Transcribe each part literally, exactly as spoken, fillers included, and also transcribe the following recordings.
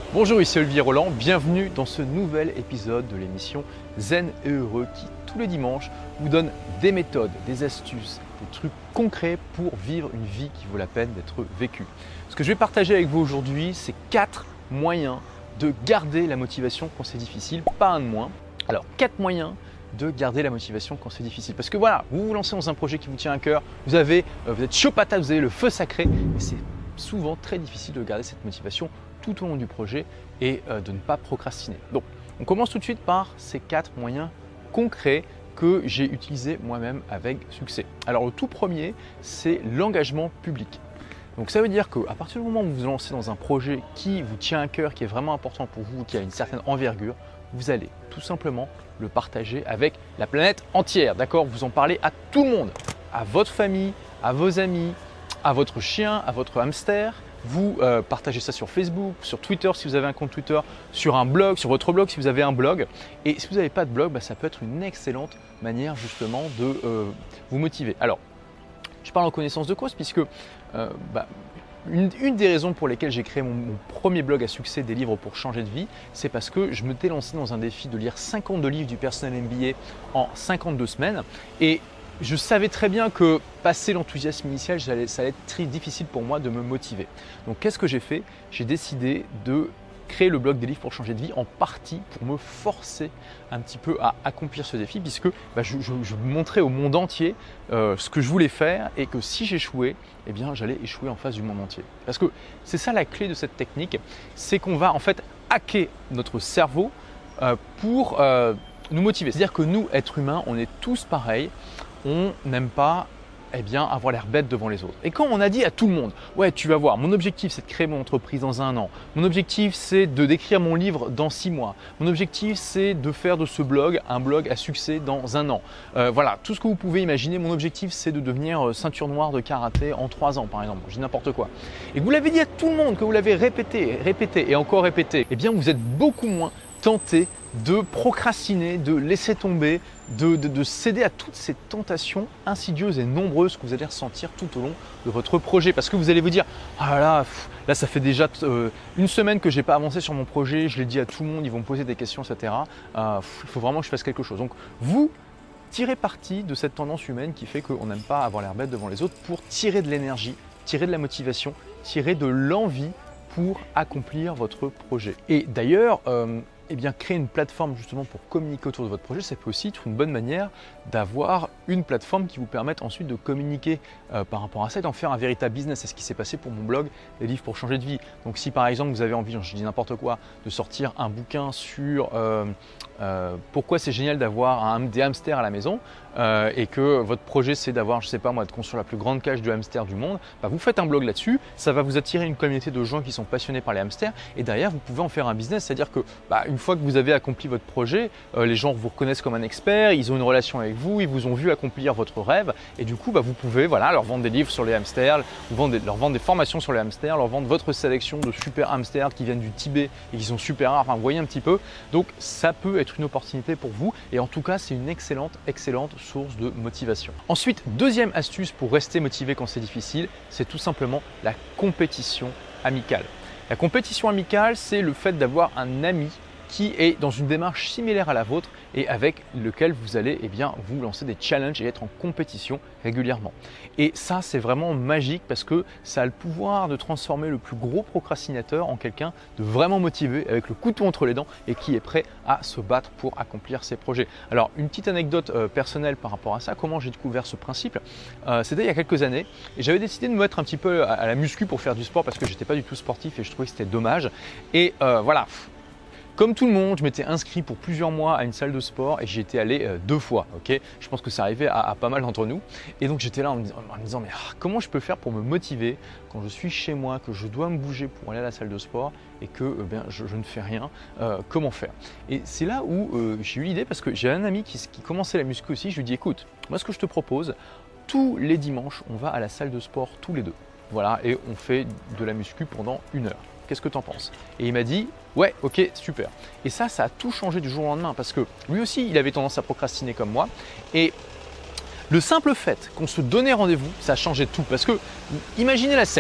Bonjour, ici Olivier Roland, bienvenue dans ce nouvel épisode de l'émission Zen et Heureux qui, tous les dimanches, vous donne des méthodes, des astuces, des trucs concrets pour vivre une vie qui vaut la peine d'être vécue. Ce que je vais partager avec vous aujourd'hui, c'est quatre moyens de garder la motivation quand c'est difficile, pas un de moins. Alors, quatre moyens de garder la motivation quand c'est difficile. Parce que voilà, vous vous lancez dans un projet qui vous tient à cœur, vous, avez, vous êtes chaud patate, vous avez le feu sacré, et c'est souvent très difficile de garder cette motivation tout au long du projet et de ne pas procrastiner. Donc, on commence tout de suite par ces quatre moyens concrets que j'ai utilisés moi-même avec succès. Alors, le tout premier, c'est l'engagement public. Donc, ça veut dire qu'à partir du moment où vous vous lancez dans un projet qui vous tient à cœur, qui est vraiment important pour vous, qui a une certaine envergure, vous allez tout simplement le partager avec la planète entière. D'accord ? Vous en parlez à tout le monde, à votre famille, à vos amis, à votre chien, à votre hamster. Vous euh, partagez ça sur Facebook, sur Twitter si vous avez un compte Twitter, sur un blog, sur votre blog si vous avez un blog. Et si vous n'avez pas de blog, bah, ça peut être une excellente manière justement de euh, vous motiver. Alors, je parle en connaissance de cause puisque euh, bah, une, une des raisons pour lesquelles j'ai créé mon, mon premier blog à succès, des livres pour changer de vie, c'est parce que je m'étais lancé dans un défi de lire cinquante-deux livres du Personnel M B A en cinquante-deux semaines. Et je savais très bien que passer l'enthousiasme initial, ça allait, ça allait être très difficile pour moi de me motiver. Donc qu'est-ce que j'ai fait ? J'ai décidé de créer le blog des livres pour changer de vie en partie pour me forcer un petit peu à accomplir ce défi puisque bah, je, je, je montrais au monde entier euh, ce que je voulais faire et que si j'échouais, eh bien j'allais échouer en face du monde entier. Parce que c'est ça la clé de cette technique, c'est qu'on va en fait hacker notre cerveau euh, pour euh, nous motiver. C'est-à-dire que nous, êtres humains, on est tous pareils. On n'aime pas eh bien, avoir l'air bête devant les autres. Et quand on a dit à tout le monde, ouais, tu vas voir, mon objectif c'est de créer mon entreprise dans un an, mon objectif c'est de d'écrire mon livre dans six mois, mon objectif c'est de faire de ce blog un blog à succès dans un an. Euh, voilà, tout ce que vous pouvez imaginer, mon objectif c'est de devenir ceinture noire de karaté en trois ans par exemple, je dis n'importe quoi. Et que vous l'avez dit à tout le monde, que vous l'avez répété, répété et encore répété, eh bien vous êtes beaucoup moins tenté de procrastiner, de laisser tomber, de, de, de céder à toutes ces tentations insidieuses et nombreuses que vous allez ressentir tout au long de votre projet. Parce que vous allez vous dire « Ah là, pff, là ça fait déjà euh, une semaine que je n'ai pas avancé sur mon projet, je l'ai dit à tout le monde, ils vont me poser des questions, et cetera. Euh, pff, il faut vraiment que je fasse quelque chose. » Donc vous tirez parti de cette tendance humaine qui fait qu'on n'aime pas avoir l'air bête devant les autres pour tirer de l'énergie, tirer de la motivation, tirer de l'envie pour accomplir votre projet. Et d'ailleurs, euh, eh bien, créer une plateforme justement pour communiquer autour de votre projet, ça peut aussi être une bonne manière d'avoir une plateforme qui vous permette ensuite de communiquer euh, par rapport à ça et d'en faire un véritable business. C'est ce qui s'est passé pour mon blog, les livres pour changer de vie. Donc si par exemple vous avez envie, je dis n'importe quoi, de sortir un bouquin sur euh, euh, pourquoi c'est génial d'avoir un, des hamsters à la maison euh, et que votre projet c'est d'avoir, je sais pas moi, de construire la plus grande cage de hamsters du monde, bah, vous faites un blog là-dessus, ça va vous attirer une communauté de gens qui sont passionnés par les hamsters et derrière vous pouvez en faire un business, c'est-à-dire que bah, une fois que vous avez accompli votre projet, euh, les gens vous reconnaissent comme un expert, ils ont une relation avec vous, ils vous ont vu accomplir votre rêve et du coup bah, vous pouvez voilà, leur vendre des livres sur les hamsters, vendre des, leur vendre des formations sur les hamsters, leur vendre votre sélection de super hamsters qui viennent du Tibet et qui sont super rares, enfin vous voyez un petit peu. Donc ça peut être une opportunité pour vous et en tout cas c'est une excellente, excellente source de motivation. Ensuite, deuxième astuce pour rester motivé quand c'est difficile, c'est tout simplement la compétition amicale. La compétition amicale, c'est le fait d'avoir un ami qui est dans une démarche similaire à la vôtre et avec lequel vous allez eh bien, vous lancer des challenges et être en compétition régulièrement. Et ça, c'est vraiment magique parce que ça a le pouvoir de transformer le plus gros procrastinateur en quelqu'un de vraiment motivé, avec le couteau entre les dents et qui est prêt à se battre pour accomplir ses projets. Alors, une petite anecdote euh, personnelle par rapport à ça, comment j'ai découvert ce principe, euh, c'était il y a quelques années et j'avais décidé de me mettre un petit peu à, à la muscu pour faire du sport parce que je n'étais pas du tout sportif et je trouvais que c'était dommage. Et euh, voilà. Comme tout le monde, je m'étais inscrit pour plusieurs mois à une salle de sport et j'y étais allé euh, deux fois. Okay, je pense que ça arrivait à, à pas mal d'entre nous. Et donc j'étais là en me, en me disant mais ah, comment je peux faire pour me motiver quand je suis chez moi, que je dois me bouger pour aller à la salle de sport et que euh, bien, je, je ne fais rien, euh, comment faire? Et c'est là où euh, j'ai eu l'idée parce que j'ai un ami qui, qui commençait la muscu aussi. Je lui dis écoute, moi ce que je te propose, tous les dimanches, on va à la salle de sport tous les deux. Voilà, et on fait de la muscu pendant une heure. Qu'est-ce que tu en penses? Et il m'a dit, ouais, ok, super. Et ça, ça a tout changé du jour au lendemain parce que lui aussi, il avait tendance à procrastiner comme moi. Et le simple fait qu'on se donnait rendez-vous, ça a changé tout. Parce que, imaginez la scène.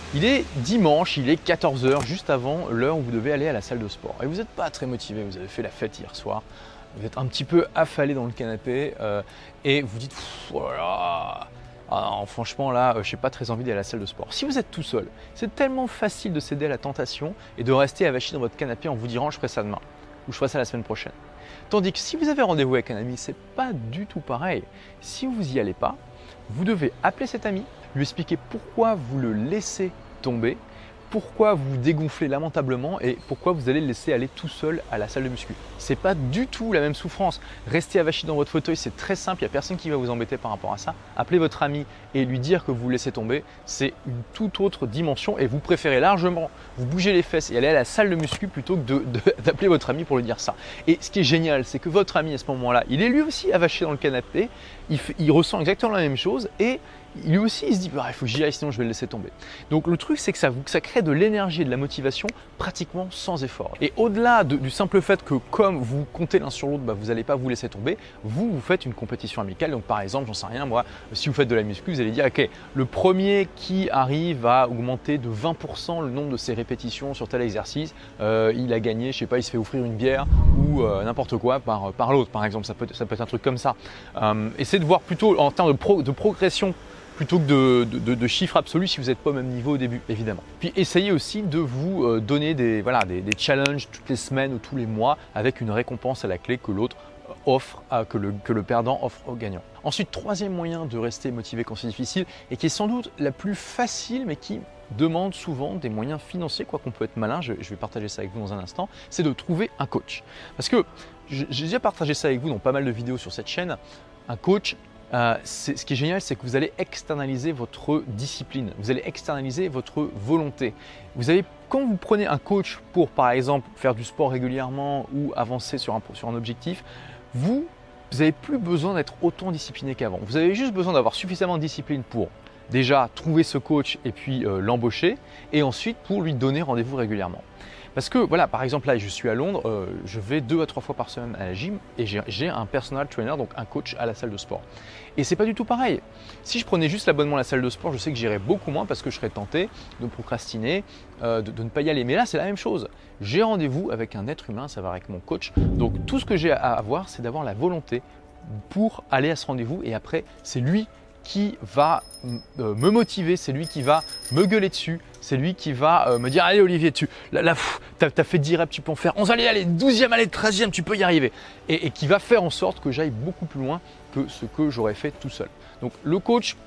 Il est dimanche, il est quatorze heures, juste avant l'heure où vous devez aller à la salle de sport. Et vous n'êtes pas très motivé, vous avez fait la fête hier soir, vous êtes un petit peu affalé dans le canapé euh, et vous dites « oh là là, ah non, franchement là, euh, je n'ai pas très envie d'aller à la salle de sport ». Si vous êtes tout seul, c'est tellement facile de céder à la tentation et de rester avachi dans votre canapé en vous disant « je ferai ça demain » ou « je ferai ça la semaine prochaine ». Tandis que si vous avez rendez-vous avec un ami, ce n'est pas du tout pareil. Si vous n'y allez pas, vous devez appeler cet ami, lui expliquer pourquoi vous le laissez tomber, pourquoi vous vous dégonflez lamentablement et pourquoi vous allez le laisser aller tout seul à la salle de muscu. C'est pas du tout la même souffrance. Rester avachi dans votre fauteuil, c'est très simple, il n'y a personne qui va vous embêter par rapport à ça. Appelez votre ami et lui dire que vous vous laissez tomber, c'est une toute autre dimension et vous préférez largement vous bouger les fesses et aller à la salle de muscu plutôt que de, de, d'appeler votre ami pour lui dire ça. Et ce qui est génial, c'est que votre ami à ce moment-là, il est lui aussi avachi dans le canapé, il, fait, il ressent exactement la même chose et lui aussi, il se dit bah, « il faut que j'y aille, sinon je vais le laisser tomber ». Donc le truc, c'est que ça, vous, ça crée de l'énergie et de la motivation pratiquement sans effort. Et au-delà de, du simple fait que comme vous comptez l'un sur l'autre, bah, vous n'allez pas vous laisser tomber, vous, vous faites une compétition amicale. Donc par exemple, j'en sais rien, moi, si vous faites de la muscu, vous allez dire « ok, le premier qui arrive à augmenter de vingt pour cent le nombre de ses répétitions sur tel exercice, euh, il a gagné, je sais pas, il se fait offrir une bière ou euh, n'importe quoi par, par l'autre, par exemple. Ça peut, ça peut être un truc comme ça. Euh, essayez de voir plutôt en termes de, pro, de progression plutôt que de, de, de chiffres absolus si vous n'êtes pas au même niveau au début, évidemment. Puis essayez aussi de vous euh, donner des, voilà, des, des challenges toutes les semaines ou tous les mois avec une récompense à la clé que l'autre offre, à, que, le, que le perdant offre au gagnant. Ensuite, troisième moyen de rester motivé quand c'est difficile et qui est sans doute la plus facile mais qui demande souvent des moyens financiers, quoi qu'on peut être malin, je, je vais partager ça avec vous dans un instant, c'est de trouver un coach. Parce que j'ai déjà partagé ça avec vous dans pas mal de vidéos sur cette chaîne, un coach, Euh, ce qui est génial, c'est que vous allez externaliser votre discipline, vous allez externaliser votre volonté. Vous avez, quand vous prenez un coach pour, par exemple, faire du sport régulièrement ou avancer sur un, sur un objectif, vous vous n'avez plus besoin d'être autant discipliné qu'avant. Vous avez juste besoin d'avoir suffisamment de discipline pour déjà trouver ce coach et puis euh, l'embaucher et ensuite pour lui donner rendez-vous régulièrement. Parce que voilà, par exemple là je suis à Londres, euh, je vais deux à trois fois par semaine à la gym et j'ai un personal trainer, donc un coach à la salle de sport. Et c'est pas du tout pareil. Si je prenais juste l'abonnement à la salle de sport, je sais que j'irais beaucoup moins parce que je serais tenté de procrastiner, euh, de, de ne pas y aller. Mais là c'est la même chose. J'ai rendez-vous avec un être humain, ça va avec mon coach. Donc tout ce que j'ai à avoir, c'est d'avoir la volonté pour aller à ce rendez-vous et après c'est lui qui va euh, me motiver, c'est lui qui va me gueuler dessus, c'est lui qui va euh, me dire « Allez Olivier, tu là, là, as, as fait dix reps, tu peux en faire onze, allez, allez, douzième, allez, treizième, tu peux y arriver » et, et qui va faire en sorte que j'aille beaucoup plus loin que ce que j'aurais fait tout seul. Donc le coach,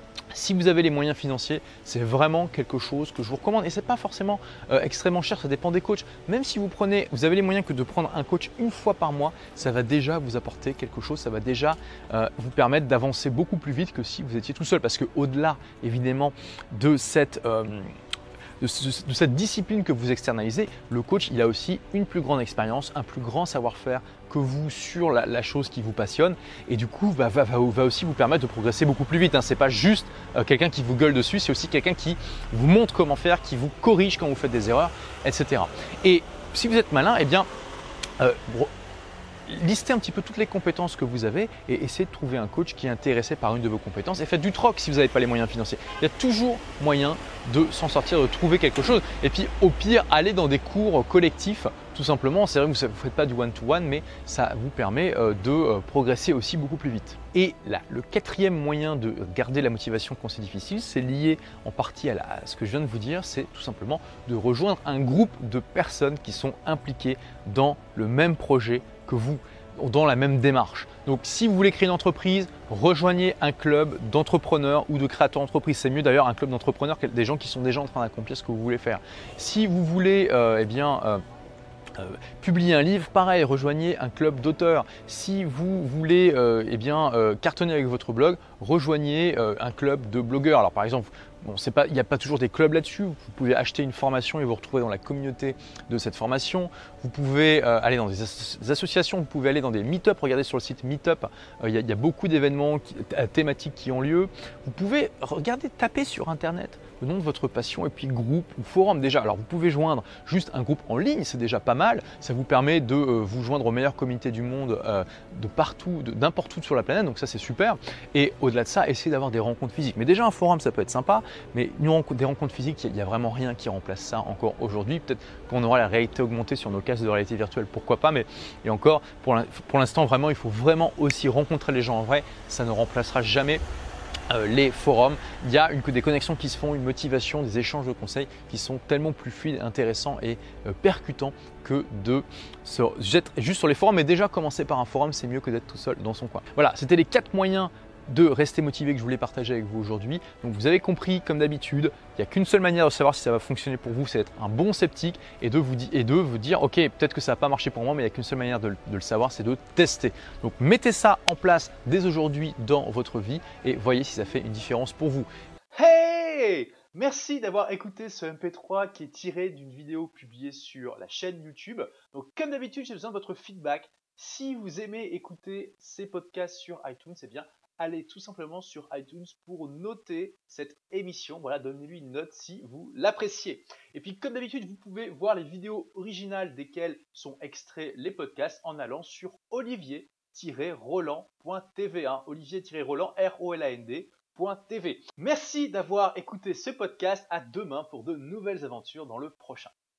si vous avez les moyens financiers, c'est vraiment quelque chose que je vous recommande et ce n'est pas forcément euh, extrêmement cher, ça dépend des coachs. Même si vous prenez, vous avez les moyens que de prendre un coach une fois par mois, ça va déjà vous apporter quelque chose, ça va déjà euh, vous permettre d'avancer beaucoup plus vite que si vous étiez tout seul. Parce qu'au-delà évidemment de cette… Euh, De, de cette discipline que vous externalisez, le coach il a aussi une plus grande expérience, un plus grand savoir-faire que vous sur la, la chose qui vous passionne et du coup va, va, va, va aussi vous permettre de progresser beaucoup plus vite. Hein. Ce n'est pas juste euh, quelqu'un qui vous gueule dessus, c'est aussi quelqu'un qui vous montre comment faire, qui vous corrige quand vous faites des erreurs, et cetera. Et si vous êtes malin, eh bien, euh, listez un petit peu toutes les compétences que vous avez et essayez de trouver un coach qui est intéressé par une de vos compétences et faites du troc si vous n'avez pas les moyens financiers. Il y a toujours moyen de s'en sortir, de trouver quelque chose et puis au pire, allez dans des cours collectifs tout simplement. C'est vrai que vous ne faites pas du one-to-one mais ça vous permet de progresser aussi beaucoup plus vite. Et là, le quatrième moyen de garder la motivation quand c'est difficile, c'est lié en partie à, la, à ce que je viens de vous dire, c'est tout simplement de rejoindre un groupe de personnes qui sont impliquées dans le même projet que vous, dans la même démarche. Donc si vous voulez créer une entreprise, rejoignez un club d'entrepreneurs ou de créateurs d'entreprises. C'est mieux d'ailleurs un club d'entrepreneurs que des gens qui sont déjà en train d'accomplir ce que vous voulez faire. Si vous voulez euh, eh bien, euh, Euh, publier un livre, pareil, rejoignez un club d'auteurs. Si vous voulez euh, eh bien, euh, cartonner avec votre blog, rejoignez euh, un club de blogueurs. Alors par exemple, bon, c'est pas, il n'y a pas toujours des clubs là-dessus. Vous pouvez acheter une formation et vous retrouver dans la communauté de cette formation. Vous pouvez euh, aller dans des, as des associations, vous pouvez aller dans des meet-up. Regardez sur le site Meetup, euh, il, y a, il y a beaucoup d'événements qui, thématiques qui ont lieu. Vous pouvez regarder, taper sur Internet. le nom de votre passion et puis groupe ou forum déjà. Alors vous pouvez joindre juste un groupe en ligne, c'est déjà pas mal. Ça vous permet de euh, vous joindre aux meilleures communautés du monde euh, de partout, de, n'importe où sur la planète, donc ça c'est super. Et au-delà de ça, essayez d'avoir des rencontres physiques. Mais déjà un forum ça peut être sympa, mais une rencontre, des rencontres physiques, il n'y a, a vraiment rien qui remplace ça encore aujourd'hui. Peut-être qu'on aura la réalité augmentée sur nos casques de réalité virtuelle, pourquoi pas, mais et encore pour l'instant vraiment il faut vraiment aussi rencontrer les gens en vrai, ça ne remplacera jamais Euh, les forums. Il y a une, des connexions qui se font, une motivation, des échanges de conseils qui sont tellement plus fluides, intéressants et euh, percutants que de se jeter juste sur les forums. Mais déjà, commencer par un forum, c'est mieux que d'être tout seul dans son coin. Voilà, c'était les quatre moyens de rester motivé que je voulais partager avec vous aujourd'hui. Donc vous avez compris, comme d'habitude, il n'y a qu'une seule manière de savoir si ça va fonctionner pour vous, c'est d'être un bon sceptique et de vous, et de vous dire ok, peut-être que ça n'a pas marché pour moi, mais il n'y a qu'une seule manière de, de le savoir, c'est de tester. Donc mettez ça en place dès aujourd'hui dans votre vie et voyez si ça fait une différence pour vous. Hey! Merci d'avoir écouté ce M P trois qui est tiré d'une vidéo publiée sur la chaîne YouTube. Donc comme d'habitude, j'ai besoin de votre feedback. Si vous aimez écouter ces podcasts sur iTunes, c'est bien allez tout simplement sur iTunes pour noter cette émission. Voilà, donnez-lui une note si vous l'appréciez. Et puis, comme d'habitude, vous pouvez voir les vidéos originales desquelles sont extraits les podcasts en allant sur olivier tiret roland point t v. Hein, olivier tiret roland, R O L A N D. T V. Merci d'avoir écouté ce podcast. À demain pour de nouvelles aventures dans le prochain.